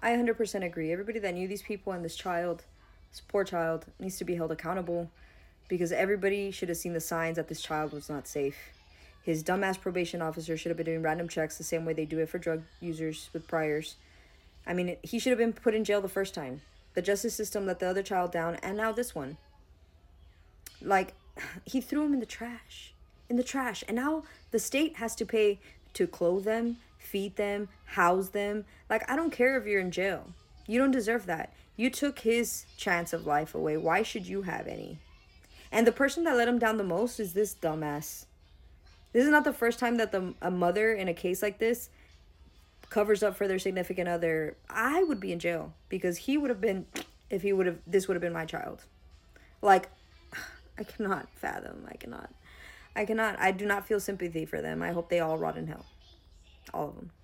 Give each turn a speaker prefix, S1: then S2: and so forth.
S1: I 100% agree. Everybody that knew these people and this child, this poor child, needs to be held accountable because everybody should have seen the signs that this child was not safe. His dumbass probation officer should have been doing random checks the same way they do it for drug users with priors. I mean, he should have been put in jail the first time. The justice system let the other child down, and now this one. Like, he threw him in the trash. In the trash. And now the state has to pay to clothe them, feed them, house them. Like, I don't care if you're in jail. You don't deserve that. You took his chance of life away. Why should you have any? And the person that let him down the most is this dumbass. This is not the first time that a mother in a case like this covers up for their significant other. I would be in jail because he would have been, if he would have, this would have been my child. Like, I cannot fathom. I cannot. I do not feel sympathy for them. I hope they all rot in hell. All of them.